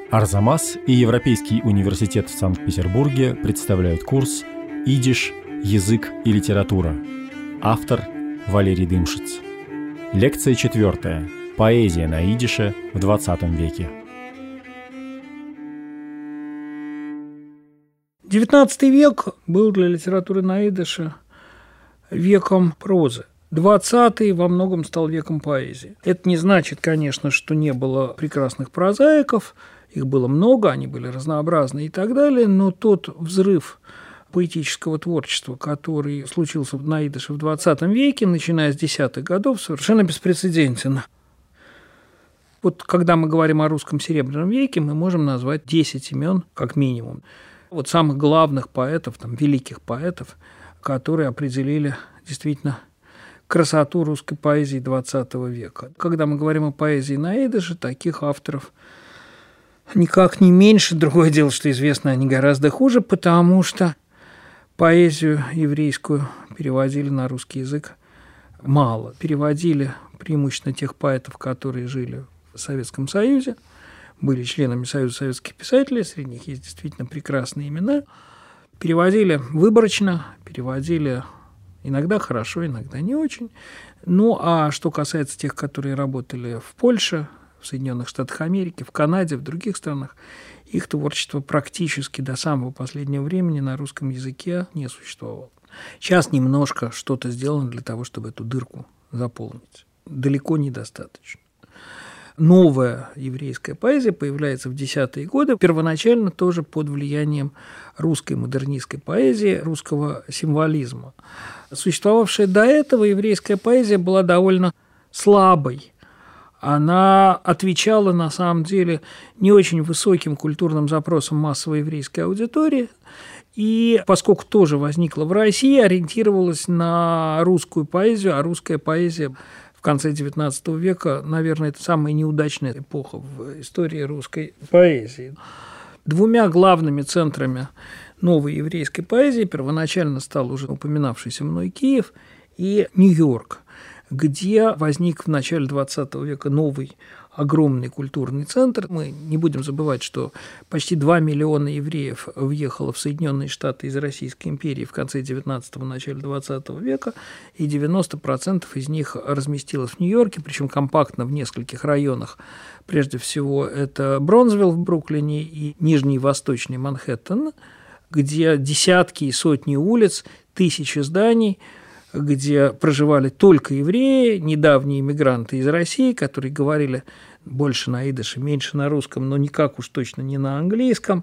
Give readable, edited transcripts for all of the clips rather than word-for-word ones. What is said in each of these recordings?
Арзамас и Европейский университет в Санкт-Петербурге представляют курс «Идиш. Язык и литература». Автор Валерий Дымшиц. Лекция 4. Поэзия на идише в XX веке. XIX век был для литературы на идише веком прозы. 20-й во многом стал веком поэзии. Это не значит, конечно, что не было прекрасных прозаиков, их было много, они были разнообразны и так далее, но тот взрыв поэтического творчества, который случился на идише в XX веке, начиная с 10-х годов, совершенно беспрецедентен. Вот когда мы говорим о русском серебряном веке, мы можем назвать 10 имен как минимум. Вот самых главных поэтов, великих поэтов, которые определили действительно красоту русской поэзии XX века. Когда мы говорим о поэзии на идише, таких авторов никак не меньше. Другое дело, что известно они гораздо хуже, потому что поэзию еврейскую переводили на русский язык мало. Переводили преимущественно тех поэтов, которые жили в Советском Союзе, были членами Союза советских писателей, среди них есть действительно прекрасные имена. Переводили выборочно, переводили иногда хорошо, иногда не очень. Ну, а что касается тех, которые работали в Польше, в Соединенных Штатах Америки, в Канаде, в других странах, их творчество практически до самого последнего времени на русском языке не существовало. Сейчас немножко что-то сделано для того, чтобы эту дырку заполнить. Далеко недостаточно. Новая еврейская поэзия появляется в 10-е годы, первоначально тоже под влиянием русской модернистской поэзии, русского символизма. Существовавшая до этого еврейская поэзия была довольно слабой. Она отвечала, на самом деле, не очень высоким культурным запросам массовой еврейской аудитории, и, поскольку тоже возникла в России, ориентировалась на русскую поэзию, а русская поэзия в конце XIX века, наверное, это самая неудачная эпоха в истории русской поэзии. Двумя главными центрами новой еврейской поэзии первоначально стал уже упоминавшийся мной Киев и Нью-Йорк, где возник в начале XX века новый огромный культурный центр. Мы не будем забывать, что почти 2 миллиона евреев въехало в Соединенные Штаты из Российской империи в конце XIX – начале XX века, и 90% из них разместилось в Нью-Йорке, причем компактно в нескольких районах. Прежде всего, это Бронзвилл в Бруклине и Нижний и Восточный Манхэттен, где десятки и сотни улиц, тысячи зданий, где проживали только евреи, недавние иммигранты из России, которые говорили больше на идише, меньше на русском, но никак уж точно не на английском,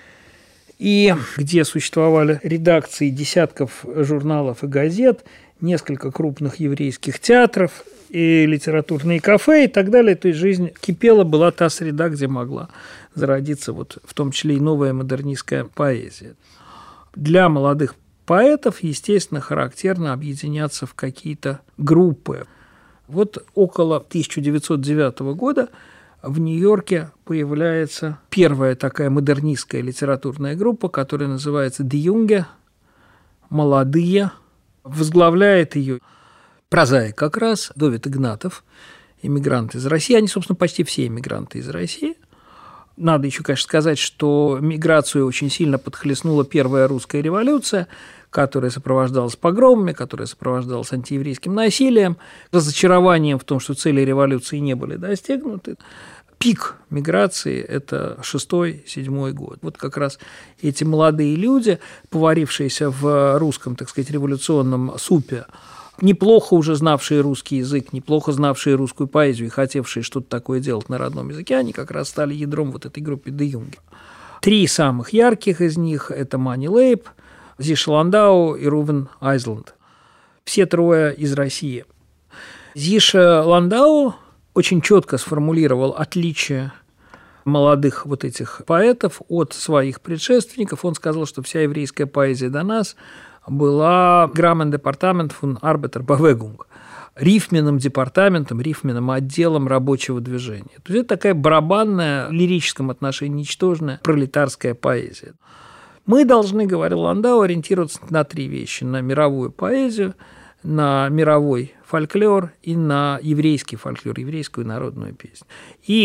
и где существовали редакции десятков журналов и газет, несколько крупных еврейских театров и литературные кафе и так далее. То есть жизнь кипела, была та среда, где могла зародиться в том числе и новая модернистская поэзия. Для молодых поэтов, естественно, характерно объединяться в какие-то группы. Вот около 1909 года в Нью-Йорке появляется первая такая модернистская литературная группа, которая называется «Die Junge», «Молодые». Возглавляет ее прозаик как раз Довид Игнатов, иммигрант из России. Они, собственно, почти все иммигранты из России. Надо еще, конечно, сказать, что миграцию очень сильно подхлестнула первая русская революция, которая сопровождалась погромами, которая сопровождалась антиеврейским насилием, разочарованием в том, что цели революции не были достигнуты. Пик миграции – это 6-7 год. Вот как раз эти молодые люди, поварившиеся в русском, так сказать, революционном супе, неплохо уже знавшие русский язык, неплохо знавшие русскую поэзию и хотевшие что-то такое делать на родном языке, они как раз стали ядром вот этой группы Die Junge. 3 самых ярких из них – это Мани Лейб, Зиша Ландау и Рувен Айзланд. Все 3 из России. Зиша Ландау очень четко сформулировал отличие молодых вот этих поэтов от своих предшественников. Он сказал, что вся еврейская поэзия до нас была Grammen Departement von Arbeiterbewegung, рифменным департаментом, рифменным отделом рабочего движения. То есть это такая барабанная, в лирическом отношении ничтожная пролетарская поэзия. Мы должны, говорил Ландау, ориентироваться на 3 вещи: на мировую поэзию, на мировой фольклор и на еврейский фольклор, еврейскую народную песню. И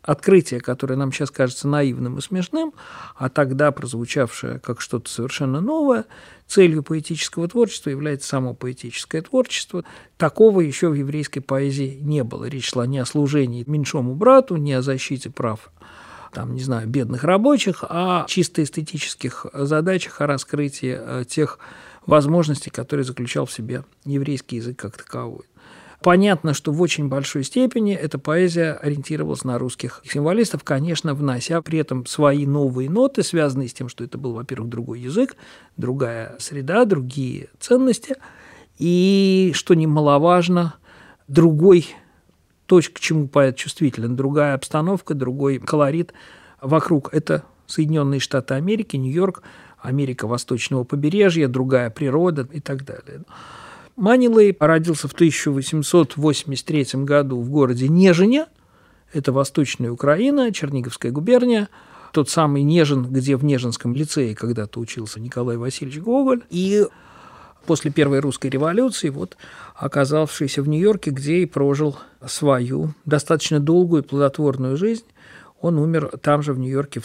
открытие, которое нам сейчас кажется наивным и смешным, а тогда прозвучавшее как что-то совершенно новое, целью поэтического творчества является само поэтическое творчество. Такого еще в еврейской поэзии не было. Речь шла не о служении меньшому брату, не о защите прав бедных рабочих, а чисто эстетических задачах, о раскрытии тех возможностей, которые заключал в себе еврейский язык как таковой. Понятно, что в очень большой степени эта поэзия ориентировалась на русских символистов, конечно, внося при этом свои новые ноты, связанные с тем, что это был, во-первых, другой язык, другая среда, другие ценности, и, что немаловажно, другой, то, к чему поэт чувствителен, другая обстановка, другой колорит вокруг. Это Соединенные Штаты Америки, Нью-Йорк, Америка Восточного побережья, другая природа и так далее. Мани Лейб родился в 1883 году в городе Нежине, это Восточная Украина, Черниговская губерния, тот самый Нежин, где в Нежинском лицее когда-то учился Николай Васильевич Гоголь, и после Первой русской революции оказавшийся в Нью-Йорке, где и прожил свою достаточно долгую и плодотворную жизнь. Он умер там же, в Нью-Йорке, в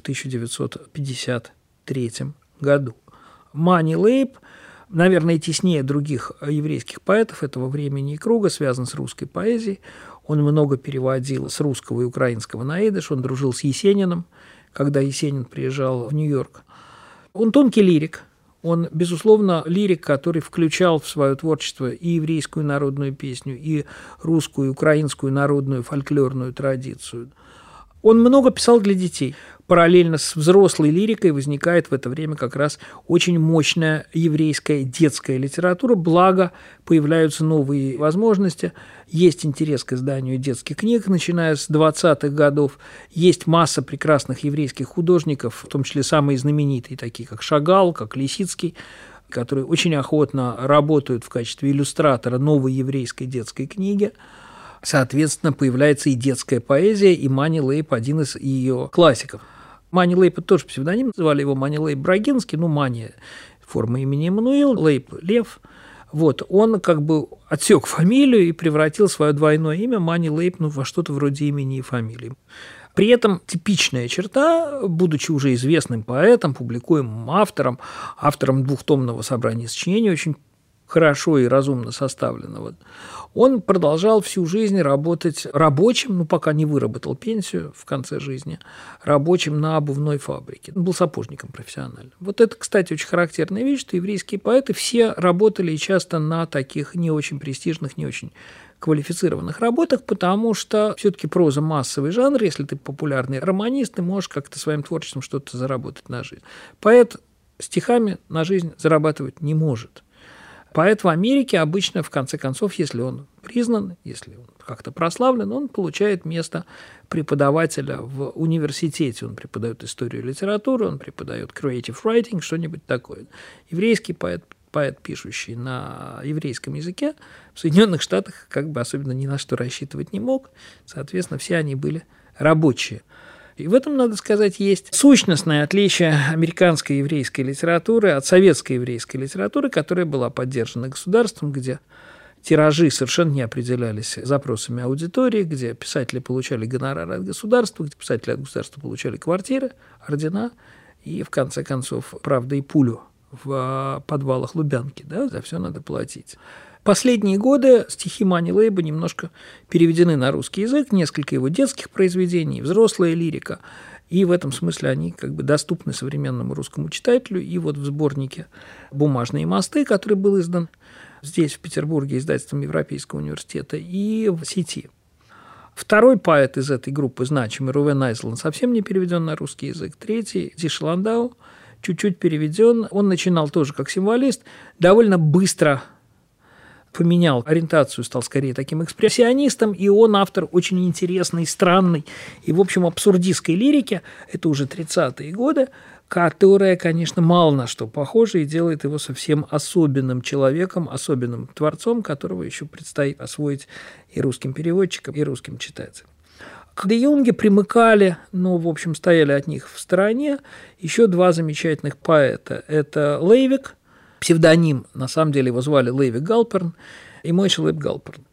1953 году. Мани Лейб, наверное, теснее других еврейских поэтов этого времени и круга, связан с русской поэзией. Он много переводил с русского и украинского на идиш, он дружил с Есениным, когда Есенин приезжал в Нью-Йорк. Он тонкий лирик. Он, безусловно, лирик, который включал в свое творчество и еврейскую народную песню, и русскую, и украинскую народную фольклорную традицию. Он много писал для детей. Параллельно с взрослой лирикой возникает в это время как раз очень мощная еврейская детская литература, благо появляются новые возможности, есть интерес к изданию детских книг, начиная с 20-х годов, есть масса прекрасных еврейских художников, в том числе самые знаменитые, такие как Шагал, как Лисицкий, которые очень охотно работают в качестве иллюстратора новой еврейской детской книги. Соответственно, появляется и детская поэзия, и Мани Лейб – один из ее классиков. Мани Лейб – это тоже псевдоним, называли его Мани Лейб Брагинский, Мани – форма имени Эммануил, Лейб – Лев. Он как бы отсек фамилию и превратил свое двойное имя Мани Лейб во что-то вроде имени и фамилии. При этом типичная черта, будучи уже известным поэтом, публикуемым автором двухтомного собрания сочинений, очень хорошо и разумно составленного, он продолжал всю жизнь работать рабочим, пока не выработал пенсию в конце жизни, рабочим на обувной фабрике. Он был сапожником профессиональным. Это, кстати, очень характерная вещь, что еврейские поэты все работали и часто на таких не очень престижных, не очень квалифицированных работах, потому что все-таки проза массовый жанр, если ты популярный романист, ты можешь как-то своим творчеством что-то заработать на жизнь. Поэт стихами на жизнь зарабатывать не может. Поэт в Америке обычно, в конце концов, если он признан, если он как-то прославлен, он получает место преподавателя в университете. Он преподает историю литературы, он преподает creative writing, что-нибудь такое. Еврейский поэт, пишущий на еврейском языке, в Соединенных Штатах особенно ни на что рассчитывать не мог. Соответственно, все они были рабочие. И в этом, надо сказать, есть сущностное отличие американской еврейской литературы от советской еврейской литературы, которая была поддержана государством, где тиражи совершенно не определялись запросами аудитории, где писатели получали гонорары от государства, где писатели от государства получали квартиры, ордена и, в конце концов, правда, и пулю в подвалах Лубянки. За все надо платить. Последние годы стихи Мани Лейба немножко переведены на русский язык, несколько его детских произведений, взрослая лирика, и в этом смысле они доступны современному русскому читателю. И в сборнике «Бумажные мосты», который был издан здесь, в Петербурге, издательством Европейского университета, и в сети. Второй поэт из этой группы значимый, Рувен Айзланд, совсем не переведен на русский язык. Третий, Зиша Ландау, чуть-чуть переведен. Он начинал тоже как символист, довольно быстро поменял ориентацию, стал скорее таким экспрессионистом, и он автор очень интересной, странной и, в общем, абсурдистской лирики, это уже 30-е годы, которая, конечно, мало на что похожа и делает его совсем особенным человеком, особенным творцом, которого еще предстоит освоить и русским переводчикам, и русским читателям. К Де Юнге примыкали, но, в общем, стояли от них в стороне еще два замечательных поэта. Это Лейвик, псевдоним, на самом деле его звали Лейвик Галперн, и Мойша Лейб Галперн.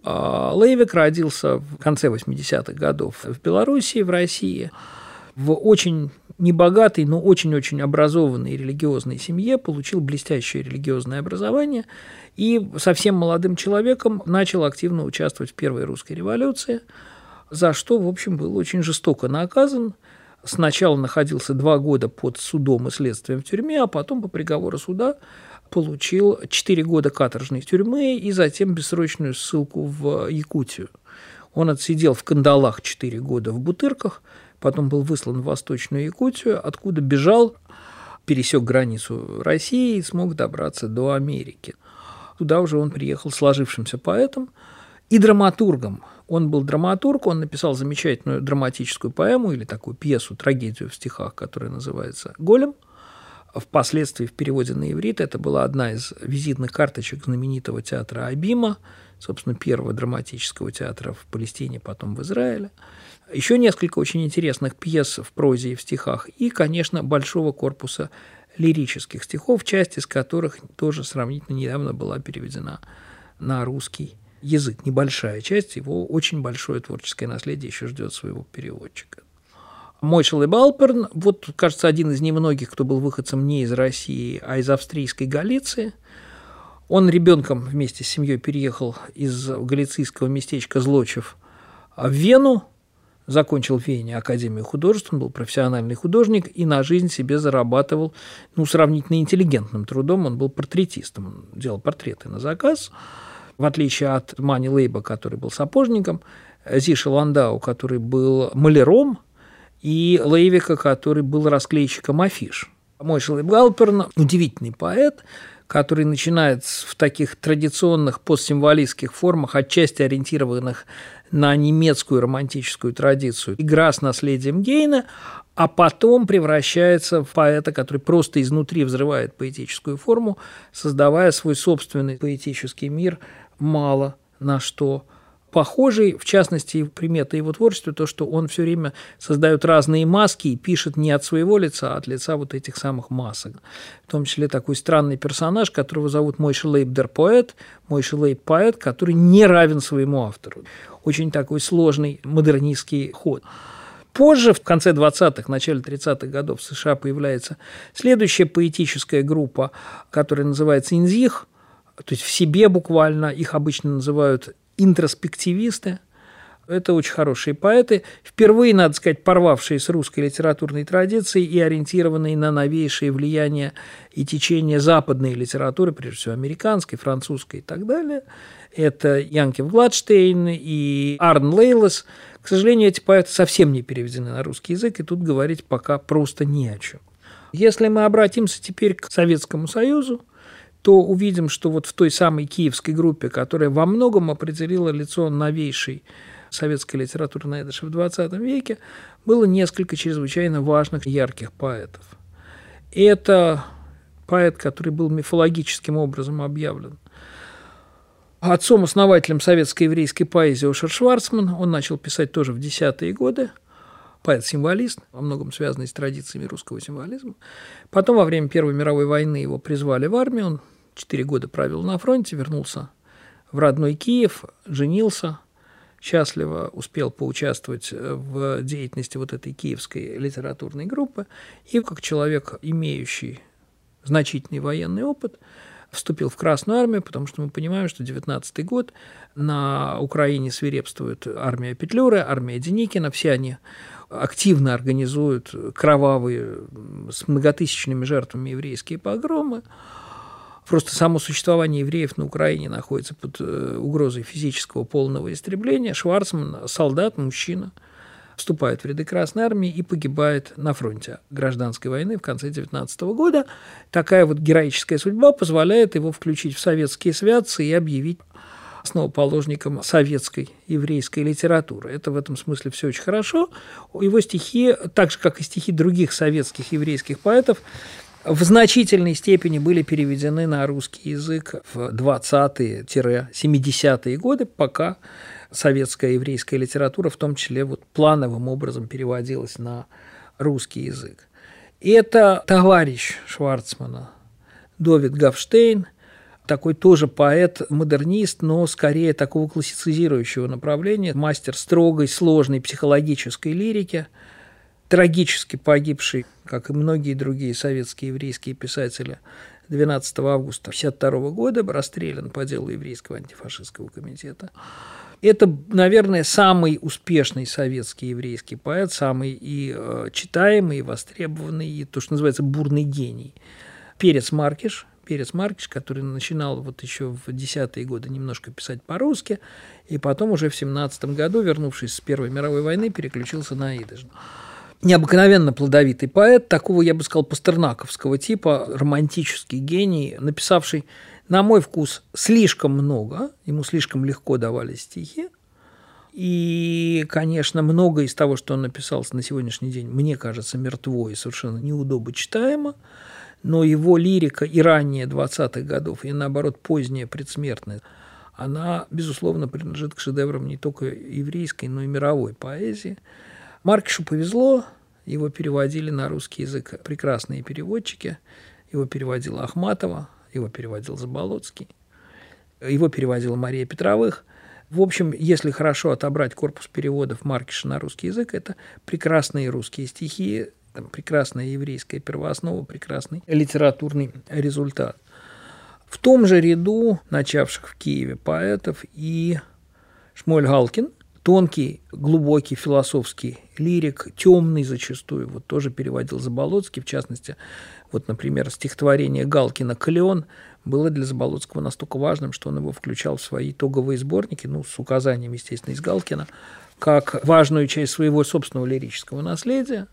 Лейвик родился в конце 80-х годов в Белоруссии, в России, в очень небогатой, но очень-очень образованной религиозной семье, получил блестящее религиозное образование и совсем молодым человеком начал активно участвовать в Первой русской революции, за что, в общем, был очень жестоко наказан. Сначала находился 2 года под судом и следствием в тюрьме, а потом по приговору суда получил 4 года каторжной тюрьмы и затем бессрочную ссылку в Якутию. Он отсидел в кандалах 4 года в Бутырках, потом был выслан в Восточную Якутию, откуда бежал, пересек границу России и смог добраться до Америки. Туда уже он приехал сложившимся поэтом и драматургом. Он был драматург, он написал замечательную драматическую поэму или такую пьесу, трагедию в стихах, которая называется «Голем». Впоследствии в переводе на иврит это была одна из визитных карточек знаменитого театра Абима, собственно, первого драматического театра в Палестине, потом в Израиле. Еще несколько очень интересных пьес в прозе и в стихах, и, конечно, большого корпуса лирических стихов, часть из которых тоже сравнительно недавно была переведена на русский язык. Небольшая часть, его очень большое творческое наследие еще ждет своего переводчика. Мойши Лейб Алперн, вот, кажется, один из немногих, кто был выходцем не из России, а из австрийской Галиции. Он ребенком вместе с семьей переехал из галицийского местечка Злочев в Вену, закончил в Вене Академию художеств, он был профессиональный художник и на жизнь себе зарабатывал сравнительно интеллигентным трудом, он был портретистом, он делал портреты на заказ. В отличие от Мани Лейба, который был сапожником, Зиши Ландау, который был маляром, и Лейвика, который был расклейщиком афиш. Мойши Лейб Алперн – удивительный поэт, который начинает в таких традиционных постсимволистских формах, отчасти ориентированных на немецкую романтическую традицию, игра с наследием Гейна, а потом превращается в поэта, который просто изнутри взрывает поэтическую форму, создавая свой собственный поэтический мир, мало на что похожий. В частности, примета его творчества то, что он все время создает разные маски и пишет не от своего лица, а от лица вот этих самых масок. В том числе такой странный персонаж, которого зовут Мойши Лейб дер поэт, Мойши Лейб поэт, который не равен своему автору. Очень такой сложный модернистский ход. Позже, в конце 20-х, начале 30-х годов в США появляется следующая поэтическая группа, которая называется «Инзих», то есть в себе буквально, их обычно называют интроспективисты. Это очень хорошие поэты, впервые, надо сказать, порвавшие с русской литературной традицией и ориентированные на новейшие влияния и течения западной литературы, прежде всего американской, французской и так далее. Это Янкев Гладштейн и Арн Лейлес. К сожалению, эти поэты совсем не переведены на русский язык, и тут говорить пока просто не о чем. Если мы обратимся теперь к Советскому Союзу, то увидим, что вот в той самой киевской группе, которая во многом определила лицо новейшей советской литературы на идыше в XX веке, было несколько чрезвычайно важных, ярких поэтов. Это поэт, который был мифологическим образом объявлен отцом-основателем советской еврейской поэзии Ошер Шварцман. Он начал писать тоже в 10-е годы. Поэт-символист, во многом связанный с традициями русского символизма. Потом во время Первой мировой войны его призвали в армию, он 4 года провел на фронте, вернулся в родной Киев, женился, счастливо успел поучаствовать в деятельности вот этой киевской литературной группы и как человек, имеющий значительный военный опыт, вступил в Красную армию, потому что мы понимаем, что 19-й год на Украине свирепствует армия Петлюры, армия Деникина, все они активно организуют кровавые, с многотысячными жертвами еврейские погромы. Просто само существование евреев на Украине находится под угрозой физического полного истребления. Шварцман, солдат, мужчина, вступает в ряды Красной армии и погибает на фронте гражданской войны в конце 19 года. Такая вот героическая судьба позволяет его включить в советские святцы и объявить основоположником советской еврейской литературы. Это в этом смысле все очень хорошо. Его стихи, так же, как и стихи других советских еврейских поэтов, в значительной степени были переведены на русский язык в 20-70-е годы, пока советская еврейская литература, в том числе вот плановым образом переводилась на русский язык. И это товарищ Шварцмана Довид Гавштейн, такой тоже поэт-модернист, но скорее такого классицизирующего направления, мастер строгой, сложной психологической лирики, трагически погибший, как и многие другие советские еврейские писатели, 12 августа 1952 года, расстрелян по делу Еврейского антифашистского комитета. Это, наверное, самый успешный советский еврейский поэт, самый и читаемый, и востребованный, и то, что называется бурный гений. Перец Маркиш, который начинал вот еще в 10-е годы немножко писать по-русски, и потом уже в 1917 году, вернувшись с Первой мировой войны, переключился на идиш. Необыкновенно плодовитый поэт, такого, я бы сказал, пастернаковского типа, романтический гений, написавший, на мой вкус, слишком много, ему слишком легко давались стихи, и, конечно, многое из того, что он написал на сегодняшний день, мне кажется, мертво и совершенно неудобочитаемо, но его лирика и ранее 20-х годов, и, наоборот, поздняя, предсмертная, она, безусловно, принадлежит к шедеврам не только еврейской, но и мировой поэзии. Маркишу повезло, его переводили на русский язык прекрасные переводчики, его переводила Ахматова, его переводил Заболоцкий, его переводила Мария Петровых. В общем, если хорошо отобрать корпус переводов Маркиша на русский язык, это прекрасные русские стихи, там, прекрасная еврейская первооснова, прекрасный литературный результат. В том же ряду начавших в Киеве поэтов и Шмуэль Галкин, тонкий, глубокий философский лирик, темный зачастую, вот тоже переводил Заболоцкий, в частности, вот, например, стихотворение Галкина «Калеон» было для Заболоцкого настолько важным, что он его включал в свои итоговые сборники, с указанием, естественно, из Галкина, как важную часть своего собственного лирического наследия.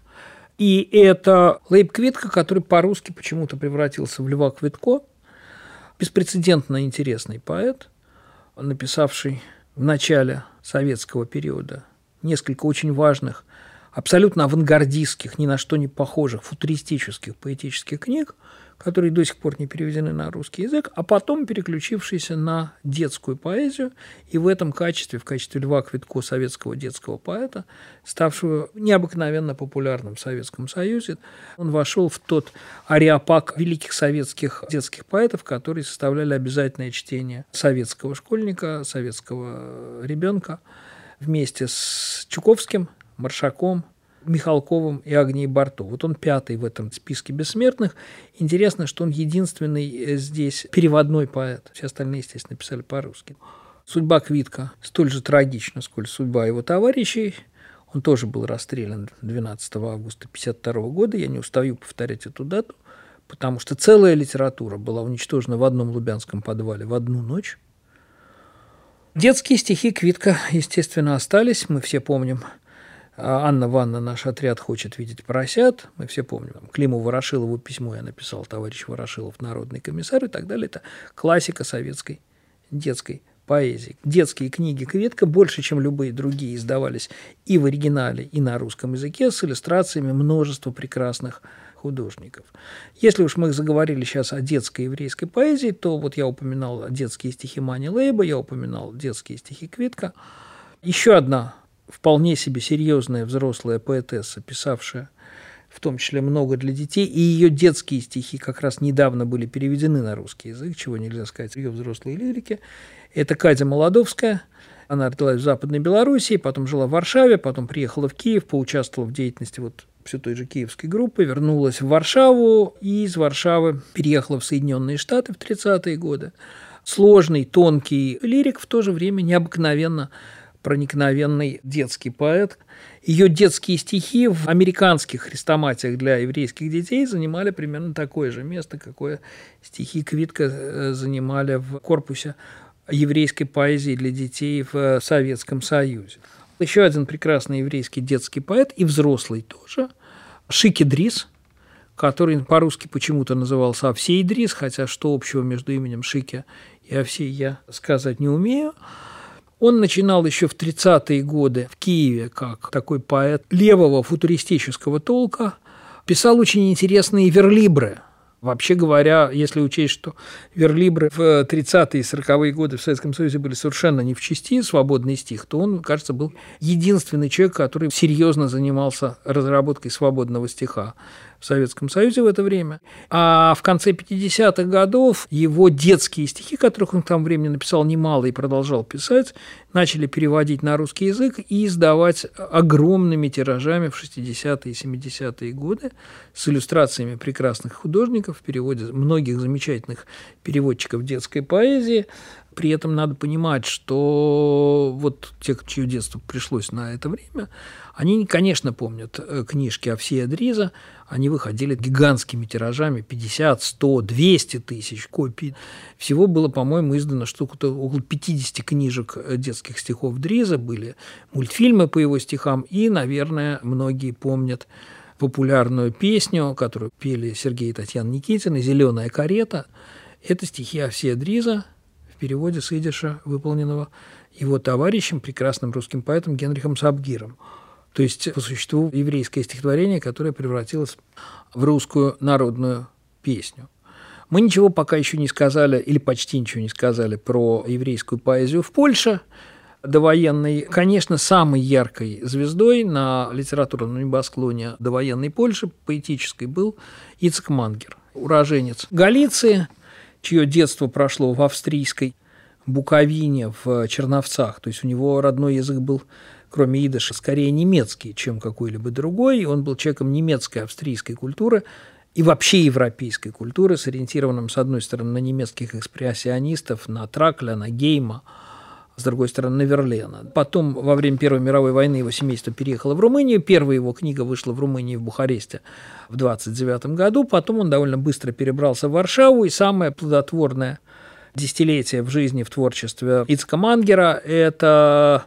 И это Лейб Квитко, который по-русски почему-то превратился в Льва Квитко, беспрецедентно интересный поэт, написавший в начале советского периода несколько очень важных, абсолютно авангардистских, ни на что не похожих, футуристических поэтических книг, которые до сих пор не переведены на русский язык, а потом переключившиеся на детскую поэзию, и в этом качестве, в качестве Льва Квитко, советского детского поэта, ставшего необыкновенно популярным в Советском Союзе, он вошел в тот ареопаг великих советских детских поэтов, которые составляли обязательное чтение советского школьника, советского ребенка вместе с Чуковским, Маршаком, Михалковым и Агнией Барто. Вот он пятый в этом списке бессмертных. Интересно, что он единственный здесь переводной поэт. Все остальные, естественно, писали по-русски. Судьба Квитко столь же трагична, сколь судьба его товарищей. Он тоже был расстрелян 12 августа 1952 года. Я не устаю повторять эту дату, потому что целая литература была уничтожена в одном лубянском подвале в одну ночь. Детские стихи Квитко, естественно, остались. Мы все помним «Анна Ванна, наш отряд хочет видеть поросят». Мы все помним. Климу Ворошилову письмо я написал, товарищ Ворошилов, народный комиссар и так далее. Это классика советской детской поэзии. Детские книги Квитко больше, чем любые другие, издавались и в оригинале, и на русском языке с иллюстрациями множества прекрасных художников. Если уж мы заговорили сейчас о детской еврейской поэзии, то вот я упоминал детские стихи Мани Лейба, я упоминал детские стихи Квитко. Еще одна вполне себе серьезная взрослая поэтесса, писавшая в том числе много для детей, и ее детские стихи как раз недавно были переведены на русский язык, чего нельзя сказать о ее взрослой лирике. Это Катя Молодовская. Она родилась в Западной Белоруссии, потом жила в Варшаве, потом приехала в Киев, поучаствовала в деятельности все той же киевской группы, вернулась в Варшаву и из Варшавы переехала в Соединенные Штаты в 30-е годы. Сложный, тонкий лирик, в то же время необыкновенно проникновенный детский поэт. Ее детские стихи в американских хрестоматиях для еврейских детей занимали примерно такое же место, какое стихи Квитко занимали в корпусе еврейской поэзии для детей в Советском Союзе. Еще один прекрасный еврейский детский поэт, и взрослый тоже, Шики Дрис, который по-русски почему-то назывался Овсей Дрис, хотя что общего между именем Шики и Овсей я сказать не умею. Он начинал еще в 30-е годы в Киеве как такой поэт левого футуристического толка, писал очень интересные верлибры. Вообще говоря, если учесть, что верлибры в 30-е и 40-е годы в Советском Союзе были совершенно не в чести, свободный стих, то он, кажется, был единственный человек, который серьезно занимался разработкой свободного стиха в Советском Союзе в это время. А в конце 50-х годов его детские стихи, которых он к тому времени написал немало и продолжал писать, начали переводить на русский язык и издавать огромными тиражами в 60-е и 70-е годы с иллюстрациями прекрасных художников в переводе многих замечательных переводчиков детской поэзии. При этом надо понимать, что вот те, чье детство пришлось на это время, они, конечно, помнят книжки Овсея Дриза, они выходили гигантскими тиражами, 50, 100, 200 тысяч копий. Всего было, по-моему, издано около 50 книжек детских стихов Дриза, были мультфильмы по его стихам, и, наверное, многие помнят популярную песню, которую пели Сергей и Татьяна Никитины, «Зеленая карета». Это стихи Овсея Дриза, в переводе с идиша, выполненного его товарищем, прекрасным русским поэтом Генрихом Сабгиром. То есть, по существу, еврейское стихотворение, которое превратилось в русскую народную песню. Мы ничего пока еще не сказали, или почти ничего не сказали про еврейскую поэзию в Польше довоенной. Конечно, самой яркой звездой на литературном небосклоне довоенной Польши, поэтической, был Ицек Мангер, уроженец Галиции, чье детство прошло в австрийской Буковине, в Черновцах. То есть у него родной язык был, кроме идыша, скорее немецкий, чем какой-либо другой. Он был человеком немецкой, австрийской культуры и вообще европейской культуры, сориентированным, с одной стороны, на немецких экспрессионистов, на Тракля, на Гейма, с другой стороны, на Верлена. Потом, во время Первой мировой войны, его семейство переехало в Румынию. Первая его книга вышла в Румынии, в Бухаресте, в 1929 году. Потом он довольно быстро перебрался в Варшаву. И самое плодотворное десятилетие в жизни, в творчестве Ицека Мангера – это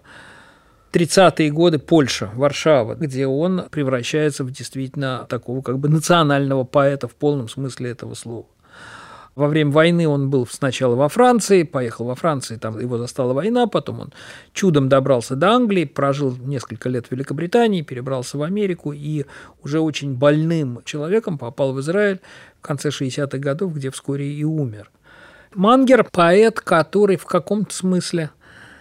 30-е годы Польша, Варшава, где он превращается в действительно такого как бы национального поэта в полном смысле этого слова. Во время войны он был сначала во Франции, поехал во Францию, там его застала война, потом он чудом добрался до Англии, прожил несколько лет в Великобритании, перебрался в Америку и уже очень больным человеком попал в Израиль в конце 60-х годов, где вскоре и умер. Мангер – поэт, который в каком-то смысле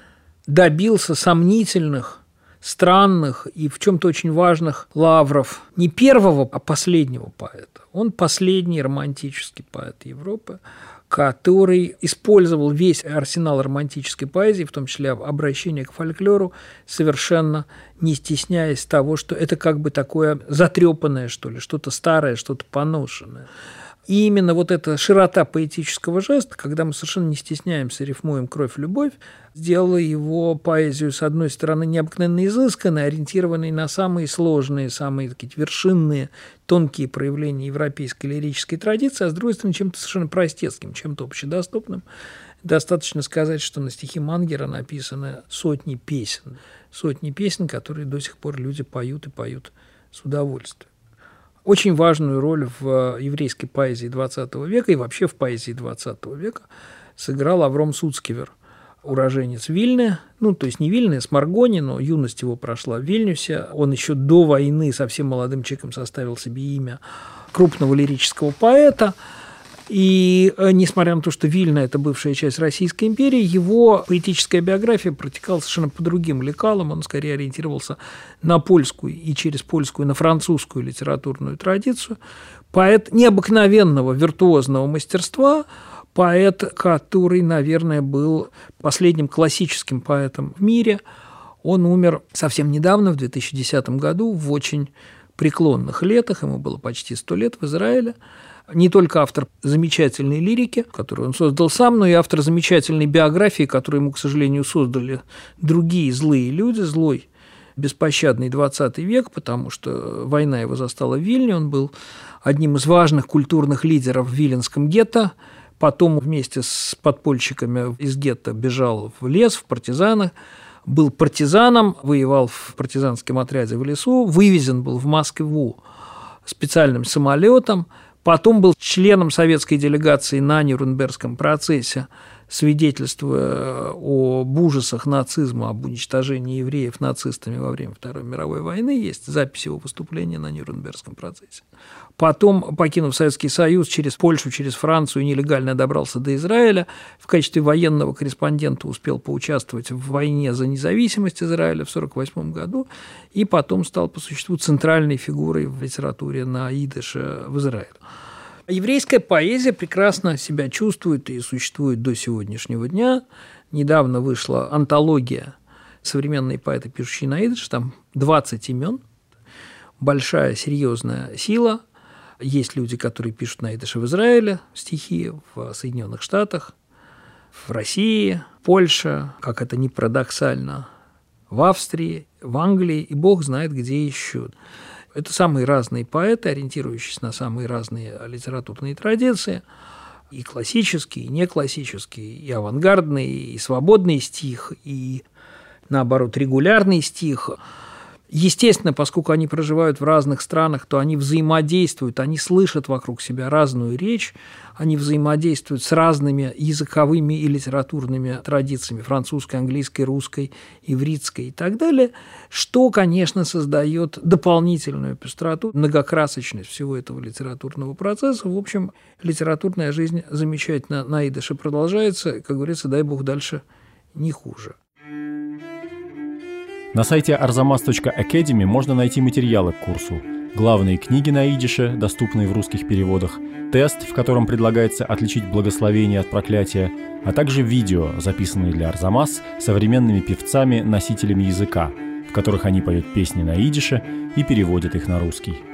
добился сомнительных, странных и в чем-то очень важных лавров не первого, а последнего поэта. Он последний романтический поэт Европы, который использовал весь арсенал романтической поэзии, в том числе обращение к фольклору, совершенно не стесняясь того, что это как бы такое затрепанное, что ли, что-то старое, что-то поношенное. И именно вот эта широта поэтического жеста, когда мы совершенно не стесняемся, рифмуем «кровь, любовь», сделала его поэзию, с одной стороны, необыкновенно изысканной, ориентированной на самые сложные, самые такие вершинные, тонкие проявления европейской лирической традиции, а с другой стороны, чем-то совершенно простецким, чем-то общедоступным. Достаточно сказать, что на стихи Мангера написаны сотни песен, которые до сих пор люди поют и поют с удовольствием. Очень важную роль в еврейской поэзии XX века и вообще в поэзии XX века сыграл Авром Суцкевер, уроженец Вильны, то есть не Вильны, а Сморгони, но юность его прошла в Вильнюсе. Он еще до войны совсем молодым человеком составил себе имя крупного лирического поэта. И несмотря на то, что Вильна – это бывшая часть Российской империи, его поэтическая биография протекала совершенно по другим лекалам. Он скорее ориентировался на польскую и через польскую на французскую литературную традицию. Поэт необыкновенного виртуозного мастерства, поэт, который, наверное, был последним классическим поэтом в мире. Он умер совсем недавно, в 2010 году, в очень преклонных летах, ему было почти 100 лет, в Израиле. Не только автор замечательной лирики, которую он создал сам, но и автор замечательной биографии, которую ему, к сожалению, создали другие злые люди, злой, беспощадный 20 век, потому что война его застала в Вильне, он был одним из важных культурных лидеров в Виленском гетто, потом вместе с подпольщиками из гетто бежал в лес, в партизанах, был партизаном, воевал в партизанском отряде в лесу, вывезен был в Москву специальным самолетом, потом был членом советской делегации на Нюрнбергском процессе свидетельствуя об ужасах нацизма, об уничтожении евреев нацистами во время Второй мировой войны, есть запись его выступления на Нюрнбергском процессе. Потом, покинув Советский Союз, через Польшу, через Францию, нелегально добрался до Израиля. В качестве военного корреспондента успел поучаствовать в войне за независимость Израиля в 1948 году и потом стал по существу центральной фигурой в литературе на идише в Израиле. Еврейская поэзия прекрасно себя чувствует и существует до сегодняшнего дня. Недавно вышла антология «Современные поэты, пишущие на идиш», там 20 имен, большая серьезная сила. Есть люди, которые пишут на идише в Израиле стихи, в Соединенных Штатах, в России, Польше, как это ни парадоксально, в Австрии, в Англии, и бог знает, где еще. Это самые разные поэты, ориентирующиеся на самые разные литературные традиции, и классический, и неклассический, и авангардный, и свободный стих, и, наоборот, регулярный стих. Естественно, поскольку они проживают в разных странах, то они взаимодействуют, они слышат вокруг себя разную речь, они взаимодействуют с разными языковыми и литературными традициями, французской, английской, русской, ивритской и так далее, что, конечно, создает дополнительную пестроту, многокрасочность всего этого литературного процесса. В общем, литературная жизнь замечательно на идише продолжается, как говорится, дай бог дальше не хуже. На сайте arzamas.academy можно найти материалы к курсу, главные книги на идише, доступные в русских переводах, тест, в котором предлагается отличить благословение от проклятия, а также видео, записанные для Арзамас современными певцами-носителями языка, в которых они поют песни на идише и переводят их на русский.